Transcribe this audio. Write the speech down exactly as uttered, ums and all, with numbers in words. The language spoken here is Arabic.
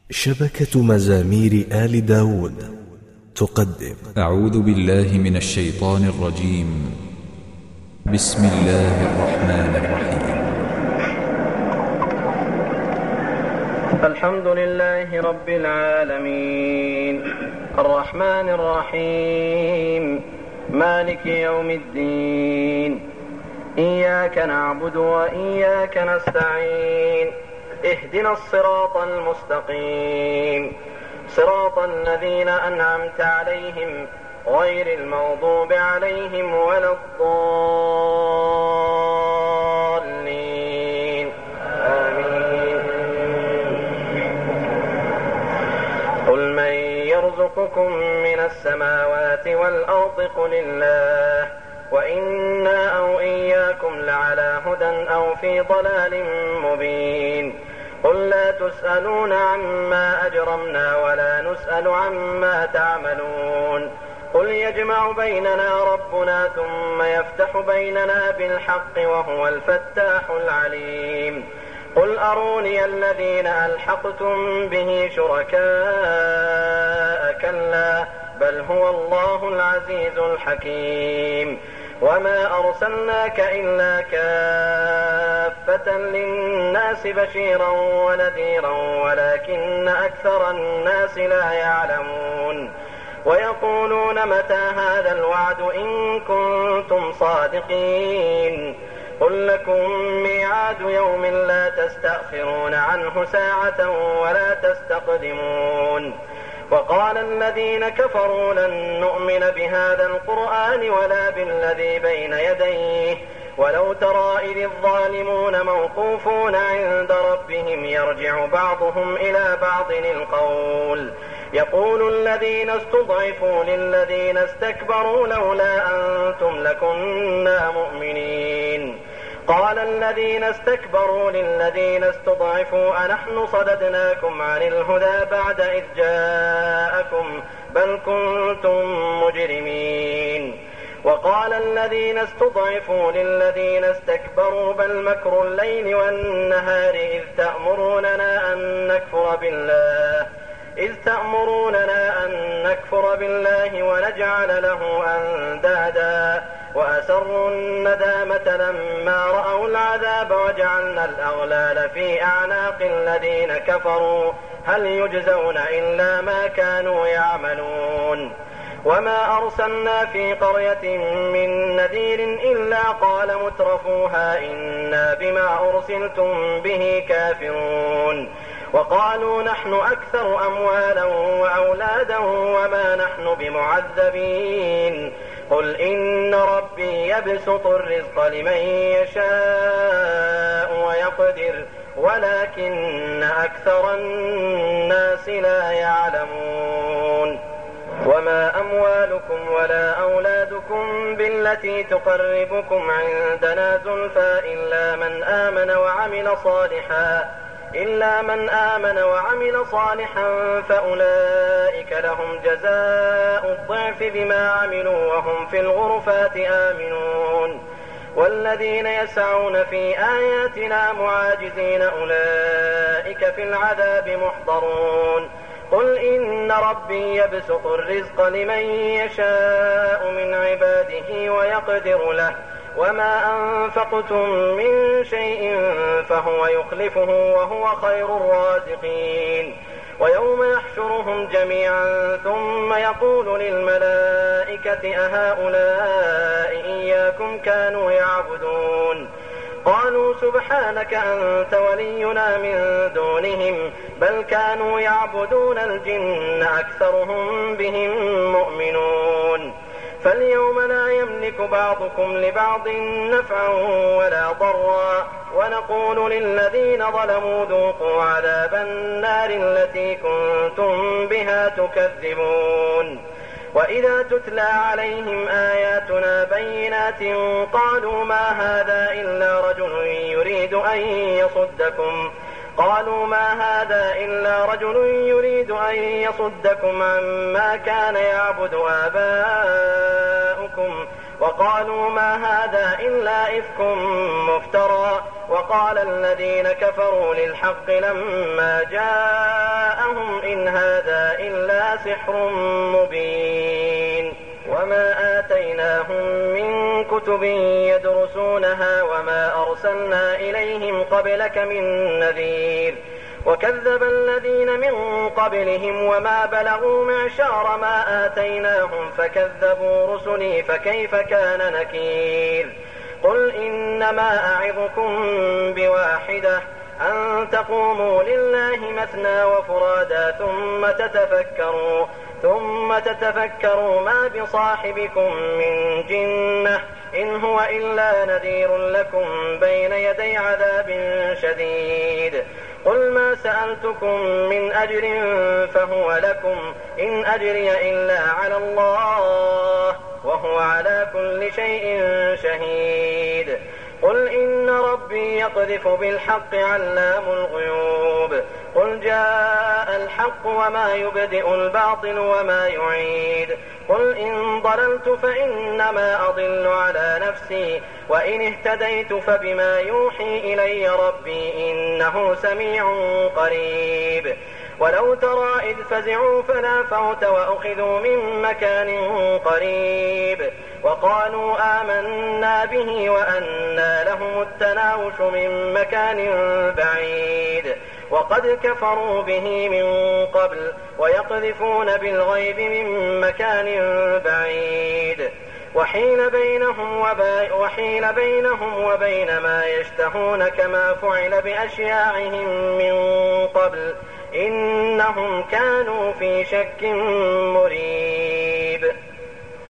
شبكة مزامير آل داود تقدم. أعوذ بالله من الشيطان الرجيم. بسم الله الرحمن الرحيم. الحمد لله رب العالمين الرحمن الرحيم مالك يوم الدين. إياك نعبد وإياك نستعين. اهدنا الصراط المستقيم صراط الذين أنعمت عليهم غير المغضوب عليهم ولا الضالين آمين. قل من يرزقكم من السماوات والأرض قل الله وإنا أو إياكم لعلى هدى أو في ضلال مبين. قل لا تسألون عما أجرمنا ولا نسأل عما تعملون. قل يجمع بيننا ربنا ثم يفتح بيننا بالحق وهو الفتاح العليم. قل أروني الذين ألحقتم به شركاء كلا بل هو الله العزيز الحكيم. وما أرسلناك إلا كافة للناس بشيرا ونذيرا ولكن أكثر الناس لا يعلمون. ويقولون متى هذا الوعد إن كنتم صادقين. قل لكم ميعاد يوم لا تستأخرون عنه ساعة ولا تستقدمون. وقال الذين كفروا لن نؤمن بهذا القرآن ولا بالذي بين يديه ولو ترى إذ الظالمون موقوفون عند ربهم يرجع بعضهم إلى بعض القول يقول الذين استضعفوا للذين استكبروا لولا أنتم لكنا مؤمنين. قال الذين استكبروا للذين استضعفوا أنحن صددناكم عن الهدى بعد إذ جاءكم بل كنتم مجرمين. وقال الذين استضعفوا للذين استكبروا بل مكر الليل والنهار إذ تأمروننا أن نكفر بالله إذ تأمروننا أن نكفر بالله ونجعل له أندادا وأسروا الندامة لما رأوا العذاب وجعلنا الأغلال في أعناق الذين كفروا هل يجزون إلا ما كانوا يعملون. وما أرسلنا في قرية من نذير إلا قال مترفوها إنا بما أرسلتم به كافرون. وقالوا نحن أكثر أموالا وأولادا وما نحن بمعذبين. قل إن ربي يبسط الرزق لمن يشاء ويقدر ولكن أكثر الناس لا يعلمون. وما أموالكم ولا أولادكم بالتي تقربكم عندنا زلفى إلا من آمن وعمل صالحا إلا من آمن وعمل صالحا فأولئك لهم جزاء الضعف بما عملوا وهم في الغرفات آمنون. والذين يسعون في آياتنا معاجزين أولئك في العذاب محضرون. قل إن ربي يبسط الرزق لمن يشاء من عباده ويقدر له وما أنفقتم من شيء فهو يخلفه وهو خير الرازقين. ويوم يحشرهم جميعا ثم يقول للملائكة أهؤلاء إياكم كانوا يعبدون قالوا سبحانك أنت ولينا من دونهم بل كانوا يعبدون الجن أكثرهم بهم مؤمنون. فاليوم لا يملك بعضكم لبعض نفعا ولا ضرا ونقول للذين ظلموا ذوقوا عذاب النار التي كنتم بها تكذبون. وإذا تتلى عليهم آياتنا بينات قالوا ما هذا إلا رجل يريد أن يصدكم قالوا ما هذا إلا رجل يريد أن يصدكم عما كان يعبد آباؤكم وقالوا ما هذا إلا إفك مفترى. وقال الذين كفروا للحق لما جاءهم إن هذا إلا سحر مبين وما آتيناهم من كتب يدرسونها وما أرسلنا إليهم قبلك من نذير وكذب الذين من قبلهم وما بلغوا معشار ما آتيناهم فكذبوا رسلي فكيف كان نكير قل إنما أعظكم بواحدة أن تقوموا لله مثنى وفرادا ثم تتفكروا ثم تتفكروا ما بصاحبكم من جنة إن هو إلا نذير لكم بين يدي عذاب شديد قل ما سألتكم من أجر فهو لكم إن أجري إلا على الله وهو على كل شيء شهيد قل إن ربي يقذف بالحق علام الغيوب قل جاء الحق وما يبدئ الباطل وما يعيد قل إن ضللت فإنما أضل على نفسي وإن اهتديت فبما يوحي إلي ربي إنه سميع قريب ولو ترى إذ فزعوا فلا فوت وأخذوا من مكان قريب وقالوا آمنا به وأنى لهم التناوش من مكان بعيد وقد كفروا به من قبل ويقذفون بالغيب من مكان بعيد وحيل بينهم, وبي وحيل بينهم وبين ما يشتهون كما فعل بأشياعهم من قبل إنهم كانوا في شك مريب